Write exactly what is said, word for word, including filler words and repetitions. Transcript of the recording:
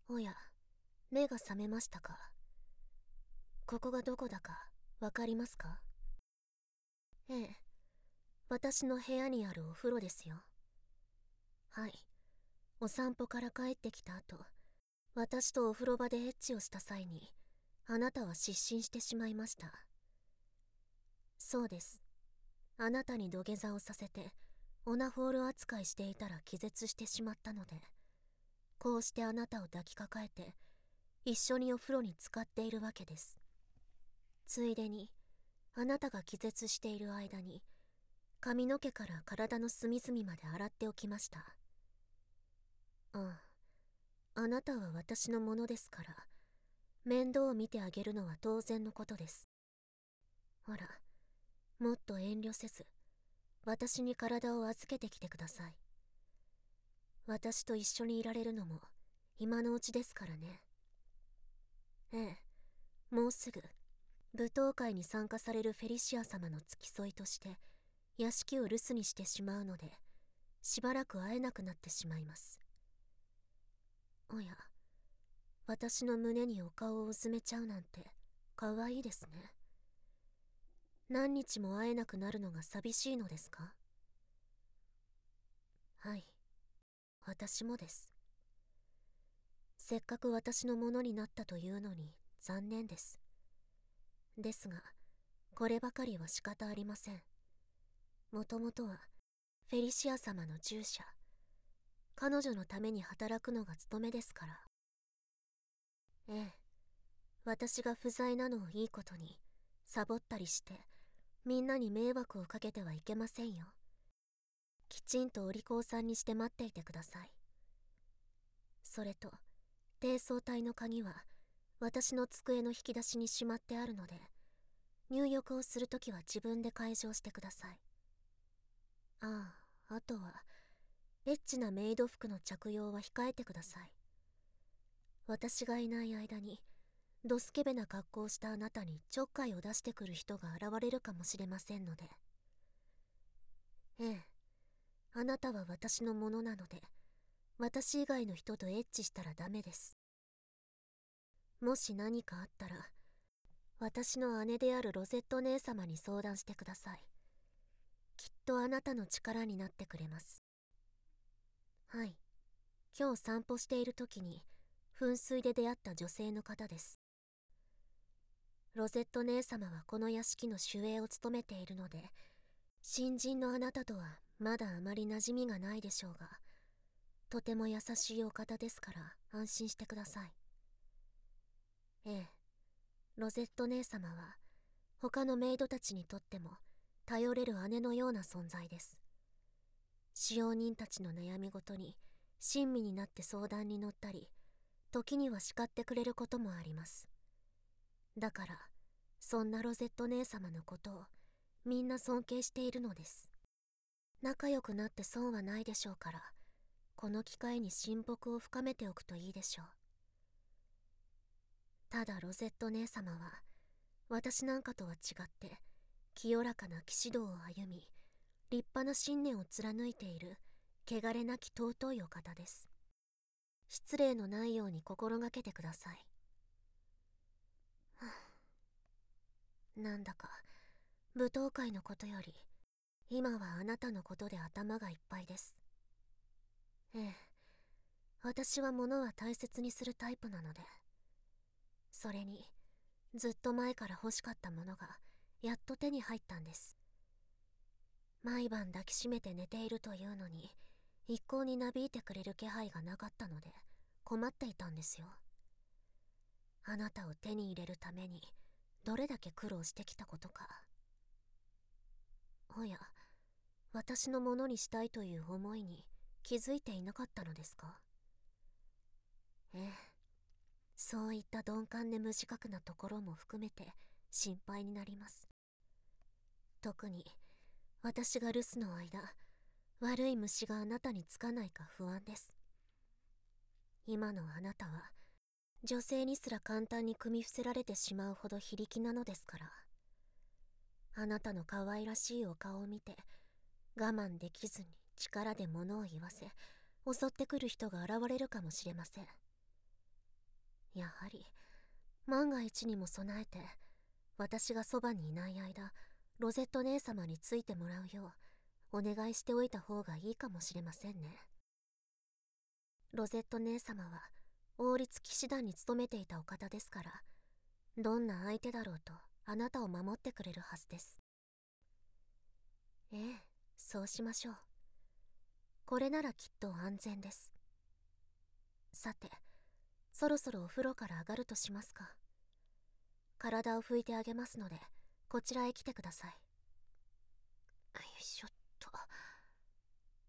おや、目が覚めましたか？ここがどこだかわかりますか？ええ、私の部屋にあるお風呂ですよ。はい、お散歩から帰ってきた後、私とお風呂場でエッチをした際に、あなたは失神してしまいました。そうです。あなたに土下座をさせて、オナホール扱いしていたら気絶してしまったので、こうしてあなたを抱きかかえて、一緒にお風呂に浸かっているわけです。ついでに、あなたが気絶している間に、髪の毛から体の隅々まで洗っておきました。ああ、あなたは私のものですから、面倒を見てあげるのは当然のことです。ほら、もっと遠慮せず、私に体を預けてきてください。私と一緒にいられるのも、今のうちですからね。ええ、もうすぐ、舞踏会に参加されるフェリシア様の付き添いとして、屋敷を留守にしてしまうので、しばらく会えなくなってしまいます。おや、私の胸にお顔をうずめちゃうなんて、かわいいですね。何日も会えなくなるのが寂しいのですか？はい、私もです。せっかく私のものになったというのに残念です。ですが、こればかりは仕方ありません。もともとは、フェリシア様の従者、彼女のために働くのが務めですから。ええ、私が不在なのをいいことに、サボったりして、みんなに迷惑をかけてはいけませんよ。きちんとお利口さんにして待っていてください。それと、低層体の鍵は、私の机の引き出しにしまってあるので、入浴をするときは自分で解錠してください。ああ、あとは、エッチなメイド服の着用は控えてください。私がいない間に、ドスケベな格好をしたあなたにちょっかいを出してくる人が現れるかもしれませんので。ええ、あなたは私のものなので、私以外の人とエッチしたらダメです。もし何かあったら、私の姉であるロゼット姉様に相談してください。きっとあなたの力になってくれます。はい。今日散歩している時に、噴水で出会った女性の方です。ロゼット姉様はこの屋敷の守衛を務めているので、新人のあなたとはまだあまり馴染みがないでしょうが、とても優しいお方ですから安心してください。ええ、ロゼット姉様は他のメイドたちにとっても頼れる姉のような存在です。使用人たちの悩みごとに親身になって相談に乗ったり、時には叱ってくれることもあります。だから、そんなロゼット姉様のことをみんな尊敬しているのです。仲良くなって損はないでしょうから、この機会に親睦を深めておくといいでしょう。ただロゼット姉様は、私なんかとは違って清らかな騎士道を歩み、立派な信念を貫いている汚れなき尊いお方です。失礼のないように心がけてください。はあ、なんだか舞踏会のことより今はあなたのことで頭がいっぱいです。ええ、私は物は大切にするタイプなので。それにずっと前から欲しかったものがやっと手に入ったんです。毎晩抱きしめて寝ているというのに一向になびいてくれる気配がなかったので困っていたんですよ。あなたを手に入れるためにどれだけ苦労してきたことか。おや、私のものにしたいという思いに気づいていなかったのですか？ええ、そういった鈍感で無自覚なところも含めて心配になります。特に私が留守の間、悪い虫があなたにつかないか不安です。今のあなたは女性にすら簡単に組み伏せられてしまうほど非力なのですから。あなたの可愛らしいお顔を見て我慢できずに力で物を言わせ襲ってくる人が現れるかもしれません。 やはり万が一にも備えて、私がそばにいない間、ロゼット姉様についてもらうようお願いしておいた方がいいかもしれませんね。ロゼット姉様は王立騎士団に勤めていたお方ですから、どんな相手だろうとあなたを守ってくれるはずです。ええ、そうしましょう。これならきっと安全です。さて、そろそろお風呂から上がるとしますか。体を拭いてあげますので、こちらへ来てください。よいしょっ